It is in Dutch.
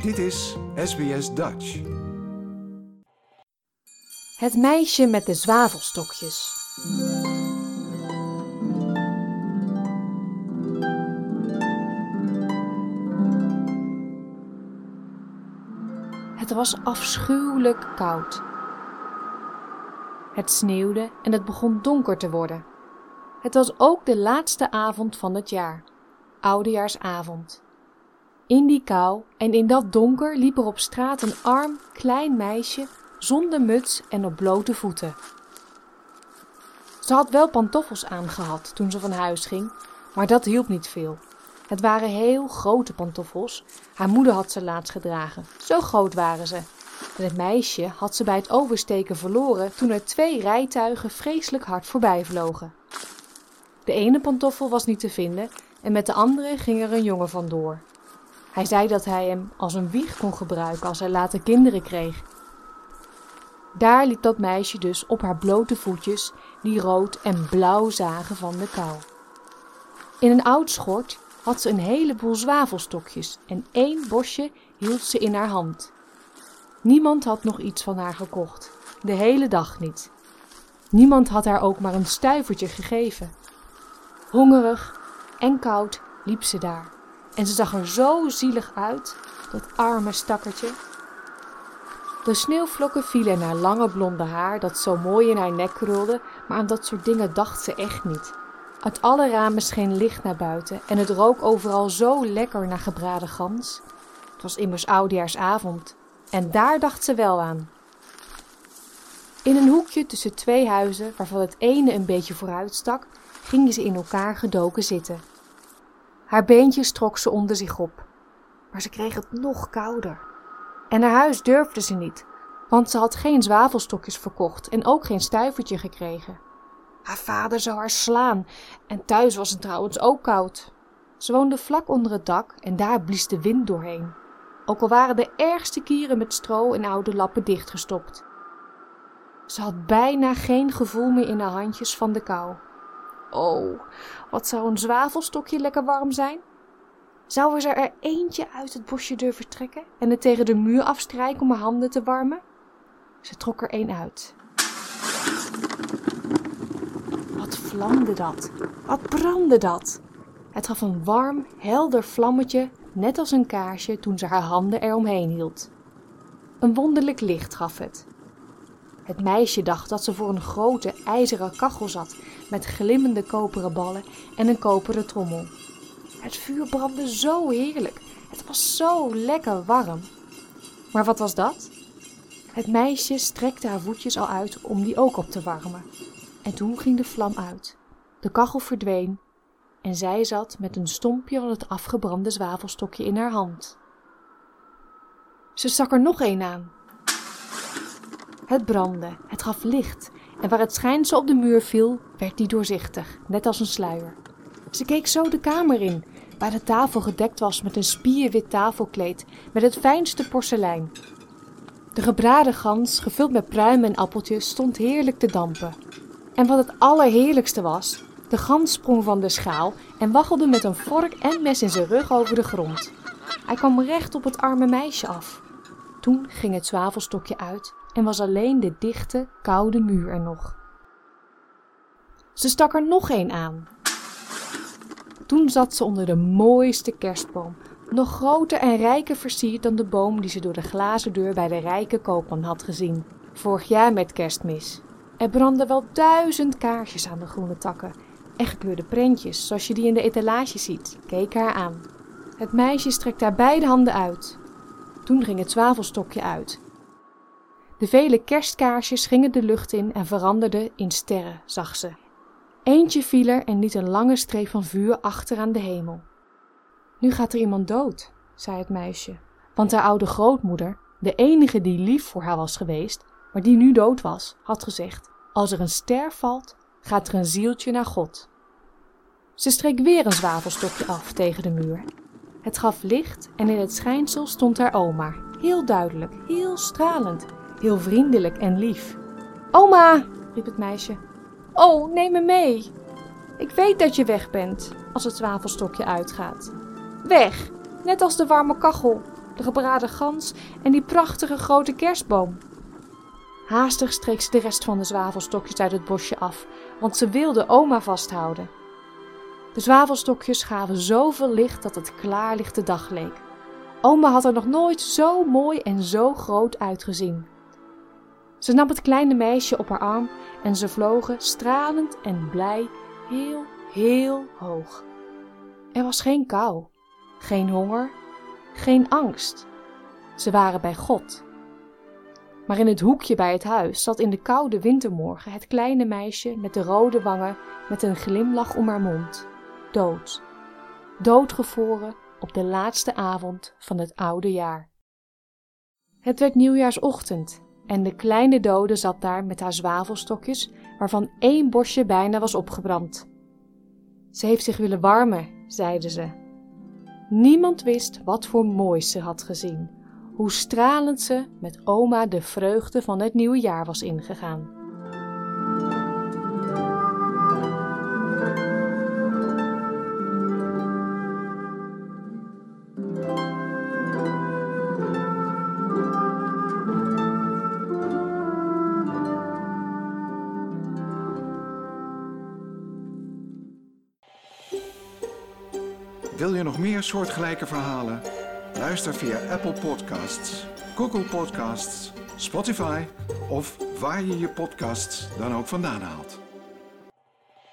Dit is SBS Dutch. Het meisje met de zwavelstokjes. Het was afschuwelijk koud. Het sneeuwde en het begon donker te worden. Het was ook de laatste avond van het jaar, oudejaarsavond. In die kou en in dat donker liep er op straat een arm, klein meisje zonder muts en op blote voeten. Ze had wel pantoffels aangehad toen ze van huis ging, maar dat hielp niet veel. Het waren heel grote pantoffels. Haar moeder had ze laatst gedragen. Zo groot waren ze. En het meisje had ze bij het oversteken verloren toen er 2 rijtuigen vreselijk hard voorbij vlogen. De ene pantoffel was niet te vinden en met de andere ging er een jongen vandoor. Hij zei dat hij hem als een wieg kon gebruiken als hij later kinderen kreeg. Daar liep dat meisje dus op haar blote voetjes die rood en blauw zagen van de kou. In een oud schort had ze een heleboel zwavelstokjes en 1 bosje hield ze in haar hand. Niemand had nog iets van haar gekocht, de hele dag niet. Niemand had haar ook maar een stuivertje gegeven. Hongerig en koud liep ze daar en ze zag er zo zielig uit, dat arme stakkertje. De sneeuwvlokken vielen in haar lange blonde haar dat zo mooi in haar nek krulde, maar aan dat soort dingen dacht ze echt niet. Uit alle ramen scheen licht naar buiten en het rook overal zo lekker naar gebraden gans. Het was immers oudejaarsavond en daar dacht ze wel aan. In een hoekje tussen 2 huizen, waarvan het ene een beetje vooruit stak, gingen ze in elkaar gedoken zitten. Haar beentjes trok ze onder zich op, maar ze kreeg het nog kouder. En naar huis durfde ze niet, want ze had geen zwavelstokjes verkocht en ook geen stuivertje gekregen. Haar vader zou haar slaan en thuis was het trouwens ook koud. Ze woonde vlak onder het dak en daar blies de wind doorheen. Ook al waren de ergste kieren met stro en oude lappen dichtgestopt. Ze had bijna geen gevoel meer in haar handjes van de kou. Oh, wat zou een zwavelstokje lekker warm zijn? Zou ze er eentje uit het bosje durven trekken en het tegen de muur afstrijken om haar handen te warmen? Ze trok er 1 uit. Wat vlamde dat? Wat brandde dat? Het gaf een warm, helder vlammetje, net als een kaarsje toen ze haar handen eromheen hield. Een wonderlijk licht gaf het. Het meisje dacht dat ze voor een grote, ijzeren kachel zat, met glimmende koperen ballen en een koperen trommel. Het vuur brandde zo heerlijk. Het was zo lekker warm. Maar wat was dat? Het meisje strekte haar voetjes al uit om die ook op te warmen. En toen ging de vlam uit. De kachel verdween en zij zat met een stompje van het afgebrande zwavelstokje in haar hand. Ze stak er nog 1 aan. Het brandde, het gaf licht en waar het schijnsel op de muur viel, werd die doorzichtig, net als een sluier. Ze keek zo de kamer in, waar de tafel gedekt was met een spierwit tafelkleed met het fijnste porselein. De gebraden gans, gevuld met pruimen en appeltjes, stond heerlijk te dampen. En wat het allerheerlijkste was, de gans sprong van de schaal en waggelde met een vork en mes in zijn rug over de grond. Hij kwam recht op het arme meisje af. Toen ging het zwavelstokje uit en was alleen de dichte, koude muur er nog. Ze stak er nog 1 aan. Toen zat ze onder de mooiste kerstboom, nog groter en rijker versierd dan de boom die ze door de glazen deur bij de rijke koopman had gezien, vorig jaar met Kerstmis. Er brandden wel 1000 kaarsjes aan de groene takken en gekleurde prentjes, zoals je die in de etalage ziet, keken haar aan. Het meisje strekte haar beide handen uit. Toen ging het zwavelstokje uit. De vele kerstkaarsjes gingen de lucht in en veranderden in sterren, zag ze. Eentje viel er en liet een lange streep van vuur achter aan de hemel. Nu gaat er iemand dood, zei het meisje, want haar oude grootmoeder, de enige die lief voor haar was geweest, maar die nu dood was, had gezegd: als er een ster valt, gaat er een zieltje naar God. Ze streek weer een zwavelstokje af tegen de muur. Het gaf licht en in het schijnsel stond haar oma, heel duidelijk, heel stralend, heel vriendelijk en lief. Oma, riep het meisje. Oh, neem me mee. Ik weet dat je weg bent, als het zwavelstokje uitgaat. Weg, net als de warme kachel. de gebraden gans en die prachtige grote kerstboom. Haastig streek ze de rest van de zwavelstokjes uit het bosje af, want ze wilde oma vasthouden. De zwavelstokjes gaven zoveel licht dat het klaarlichte dag leek. Oma had er nog nooit zo mooi en zo groot uitgezien. Ze nam het kleine meisje op haar arm en ze vlogen stralend en blij heel, heel hoog. Er was geen kou, geen honger, geen angst. Ze waren bij God. Maar in het hoekje bij het huis zat in de koude wintermorgen het kleine meisje met de rode wangen met een glimlach om haar mond. Dood. Doodgevroren op de laatste avond van het oude jaar. Het werd nieuwjaarsochtend en de kleine dode zat daar met haar zwavelstokjes, waarvan 1 bosje bijna was opgebrand. Ze heeft zich willen warmen, zeiden ze. Niemand wist wat voor moois ze had gezien, hoe stralend ze met oma de vreugde van het nieuwe jaar was ingegaan. Wil je nog meer soortgelijke verhalen? Luister via Apple Podcasts, Google Podcasts, Spotify of waar je je podcasts dan ook vandaan haalt.